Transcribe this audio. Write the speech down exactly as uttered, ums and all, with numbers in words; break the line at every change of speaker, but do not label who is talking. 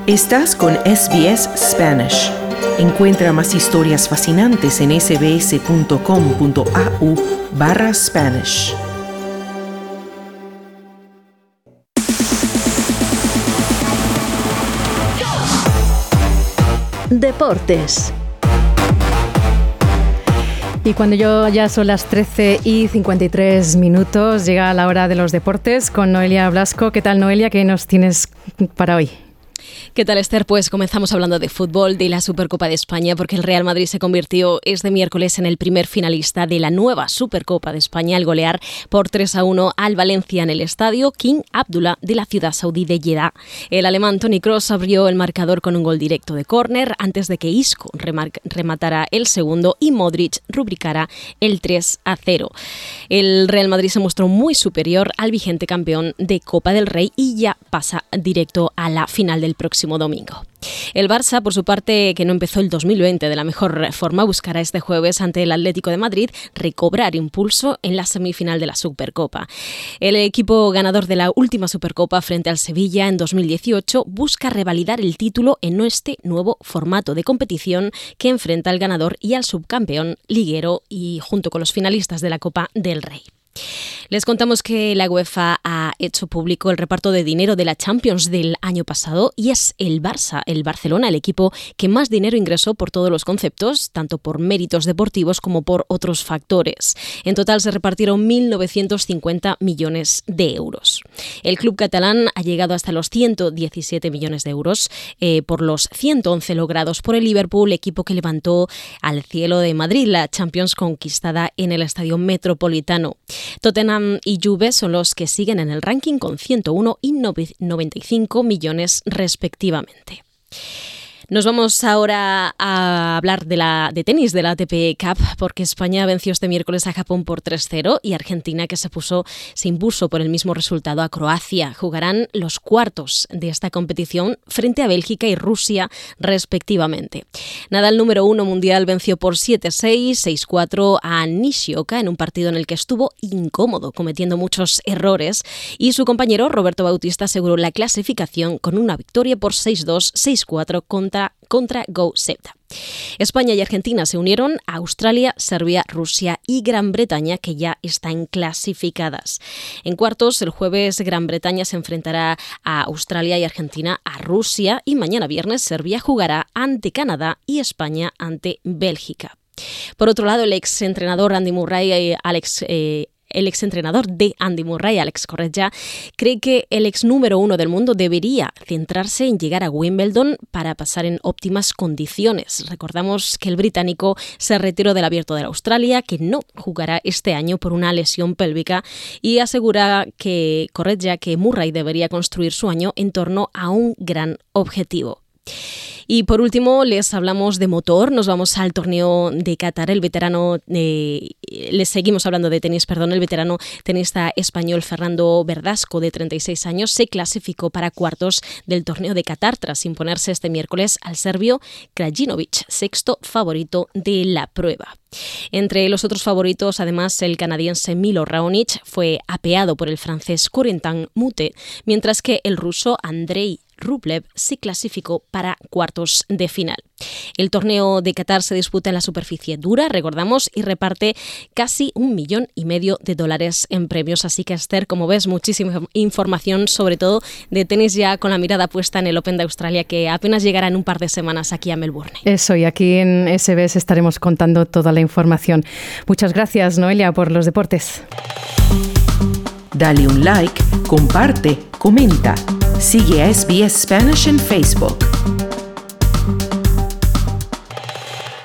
Estás con S B S Spanish. Encuentra más historias fascinantes en sbs.com.au barra Spanish.
Deportes.
Y cuando yo ya son las trece y cincuenta y tres minutos, llega la hora de los deportes con Noelia Blasco. ¿Qué tal, Noelia? ¿Qué nos tienes para hoy?
¿Qué tal, Esther? Pues comenzamos hablando de fútbol, de la Supercopa de España, porque el Real Madrid se convirtió este miércoles en el primer finalista de la nueva Supercopa de España al golear por tres a uno al Valencia en el estadio King Abdullah de la ciudad saudí de Jeddah. El alemán Toni Kroos abrió el marcador con un gol directo de córner antes de que Isco rematara el segundo y Modric rubricara el tres a cero. El Real Madrid se mostró muy superior al vigente campeón de Copa del Rey y ya pasa directo a la final del próximo domingo. El Barça, por su parte, que no empezó el dos mil veinte de la mejor forma, buscará este jueves ante el Atlético de Madrid recobrar impulso en la semifinal de la Supercopa. El equipo ganador de la última Supercopa frente al Sevilla en dos mil dieciocho busca revalidar el título en este nuevo formato de competición que enfrenta al ganador y al subcampeón liguero y junto con los finalistas de la Copa del Rey. Les contamos que la UEFA ha hecho público el reparto de dinero de la Champions del año pasado y es el Barça, el Barcelona, el equipo que más dinero ingresó por todos los conceptos, tanto por méritos deportivos como por otros factores. En total se repartieron mil novecientos cincuenta millones de euros. El club catalán ha llegado hasta los ciento diecisiete millones de euros eh, por los ciento once logrados por el Liverpool, equipo que levantó al cielo de Madrid la Champions conquistada en el Estadio Metropolitano. Tottenham y Juve son los que siguen en el ranking con ciento uno y noventa y cinco millones respectivamente. Nos vamos ahora a hablar de la de tenis, de la A T P Cup, porque España venció este miércoles a Japón por tres cero y Argentina, que se puso, se impuso por el mismo resultado a Croacia. Jugarán los cuartos de esta competición frente a Bélgica y Rusia, respectivamente. Nadal, número uno mundial, venció por siete seis, seis cuatro a Nishioka en un partido en el que estuvo incómodo, cometiendo muchos errores, y su compañero Roberto Bautista aseguró la clasificación con una victoria por seis dos, seis cuatro contra contra Go Septa. España y Argentina se unieron a Australia, Serbia, Rusia y Gran Bretaña, que ya están clasificadas. En cuartos, el jueves Gran Bretaña se enfrentará a Australia y Argentina a Rusia y mañana viernes Serbia jugará ante Canadá y España ante Bélgica. Por otro lado, el exentrenador Andy Murray y Alex eh, El exentrenador de Andy Murray, Alex Corretja, cree que el ex número uno del mundo debería centrarse en llegar a Wimbledon para pasar en óptimas condiciones. Recordamos que el británico se retiró del Abierto de Australia, que no jugará este año por una lesión pélvica, y asegura que Corretja que Murray debería construir su año en torno a un gran objetivo. Y por último, les hablamos de motor. Nos vamos al torneo de Qatar. El veterano, eh, les seguimos hablando de tenis, perdón. El veterano tenista español Fernando Verdasco, de treinta y seis años, se clasificó para cuartos del torneo de Qatar tras imponerse este miércoles al serbio Krajinovic, sexto favorito de la prueba. Entre los otros favoritos, además, el canadiense Milo Raonic fue apeado por el francés Corentin Moutet, mientras que el ruso Andrei Rublev se clasificó para cuartos de final. El torneo de Qatar se disputa en la superficie dura, recordamos, y reparte casi un millón y medio de dólares en premios. Así que, Esther, como ves, muchísima información, sobre todo de tenis, ya con la mirada puesta en el Open de Australia, que apenas llegará en un par de semanas aquí a Melbourne.
Eso, y aquí en S B S estaremos contando toda la información. Muchas gracias, Noelia, por los deportes.
Dale un like, comparte, comenta. Sigue a S B S Spanish en Facebook.